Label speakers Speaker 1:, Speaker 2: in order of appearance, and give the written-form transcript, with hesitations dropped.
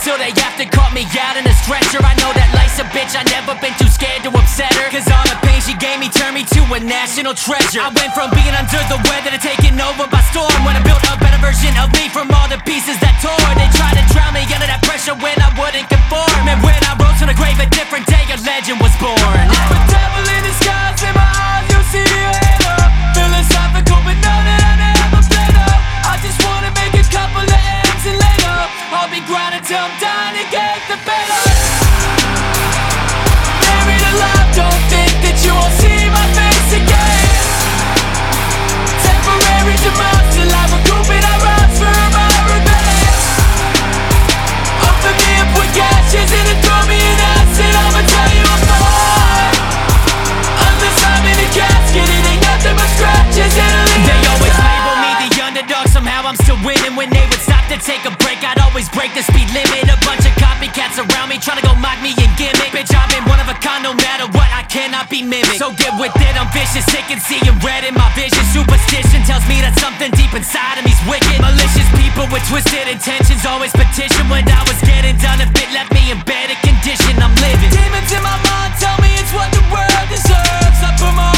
Speaker 1: until they have to cut me out in a stretcher. I know that life's a bitch, I never been too scared to upset her, cause all the pain she gave me turned me to a national treasure. I went from being under the weather to taking over by storm, when I built a better version of me from all the pieces that tore. They tried to drown me under that pressure when I wouldn't conform, and when I rose from the grave a different day, a legend was born. I'm a devil in disguise, in my eyes you'll see a halo. Philosophical but know that I never played up. I just wanna make a couple of M's and lay up. I'll be grinding till I'm dying to get the better. Buried alive, don't think that you won't see my face again. Temporary demise till I recoup and I rise for my revenge. Offer me up with gashes and then throw me in acid, I'ma tell you I'm fine. Unless I'm in a casket, it ain't nothing but scratches and a leak. They always label me the underdog, somehow I'm still winning. When they would stop to take a break, I'd always break the speed limit. A bunch of copycats around me trying to go mock me and gimmick. Bitch, I'm in one of a kind, no matter what, I cannot be mimicked. So get with it, I'm vicious, sick and seeing red in my vision. Superstition tells me that something deep inside of me's wicked. Malicious people with twisted intentions always petition. When I was getting done, if it left me in better condition, I'm living. Demons in my mind tell me it's what the world deserves. I put my